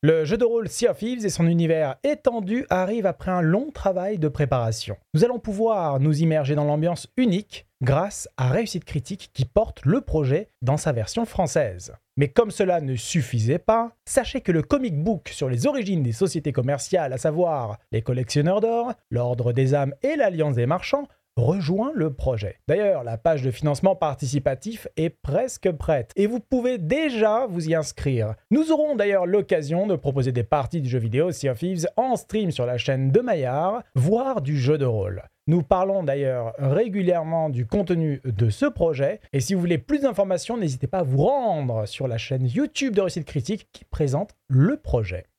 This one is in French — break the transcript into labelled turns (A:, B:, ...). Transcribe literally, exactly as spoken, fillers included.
A: Le jeu de rôle Sea of Thieves et son univers étendu arrivent après un long travail de préparation. Nous allons pouvoir nous immerger dans l'ambiance unique grâce à Réussite Critique qui porte le projet dans sa version française. Mais comme cela ne suffisait pas, sachez que le comic book sur les origines des sociétés commerciales, à savoir les collectionneurs d'or, l'Ordre des âmes et l'Alliance des marchands, rejoint le projet. D'ailleurs, la page de financement participatif est presque prête et vous pouvez déjà vous y inscrire. Nous aurons d'ailleurs l'occasion de proposer des parties du jeu vidéo Sea of Thieves en stream sur la chaîne de Maillard, voire du jeu de rôle. Nous parlons d'ailleurs régulièrement du contenu de ce projet et si vous voulez plus d'informations, n'hésitez pas à vous rendre sur la chaîne YouTube de Réussite Critique qui présente le projet.